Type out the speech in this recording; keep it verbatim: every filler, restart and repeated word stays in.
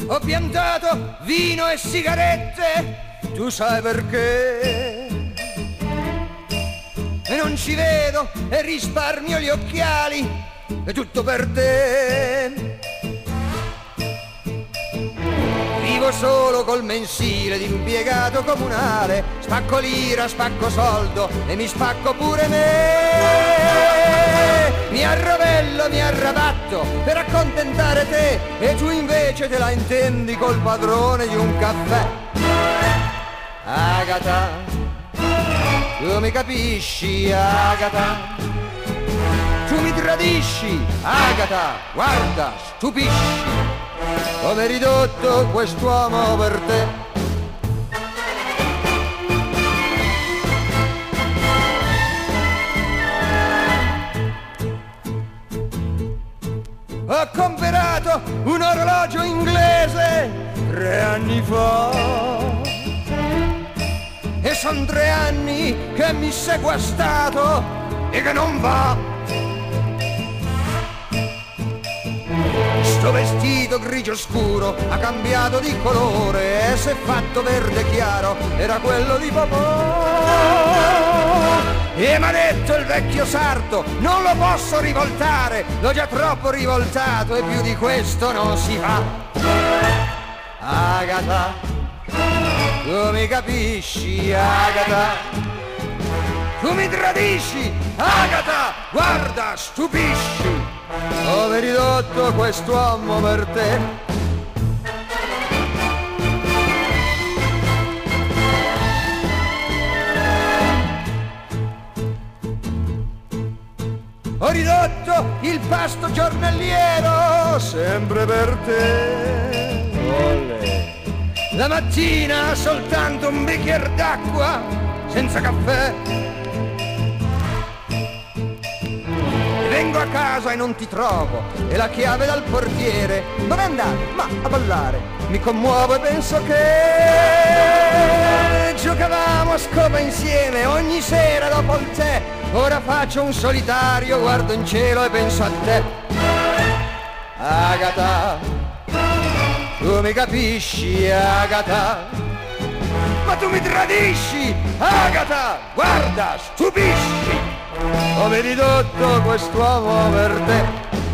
Ho piantato vino e sigarette, tu sai perché. E non ci vedo e risparmio gli occhiali, è tutto per te. Vivo solo col mensile d'impiegato comunale, spacco lira, spacco soldo e mi spacco pure me. Mi arrovello, mi arrabatto per accontentare te, e tu invece te la intendi col padrone di un caffè. Agata, tu mi capisci, Agata, tu mi tradisci, Agata, guarda, stupisci, come ridotto quest'uomo per te. Ho comprato un orologio inglese tre anni fa e son tre anni che mi sei guastato e che non va. Sto vestito grigio scuro ha cambiato di colore e se fatto verde chiaro era quello di papà. E m'ha detto il vecchio sarto, non lo posso rivoltare, l'ho già troppo rivoltato e più di questo non si fa. Agata, tu mi capisci, Agata, tu mi tradisci, Agata, guarda, stupisci, come ridotto quest'uomo per te. Ho ridotto il pasto giornaliero sempre per te. Olè. La mattina soltanto un bicchiere d'acqua senza caffè. E vengo a casa e non ti trovo e la chiave dal portiere. Dove andare? Ma a ballare. Mi commuovo e penso che giocavamo a scopa insieme ogni sera dopo il tè. Ora faccio un solitario, guardo in cielo e penso a te. Agata, tu mi capisci, Agata, ma tu mi tradisci, Agata, guarda, stupisci, come ridotto quest'uomo per te.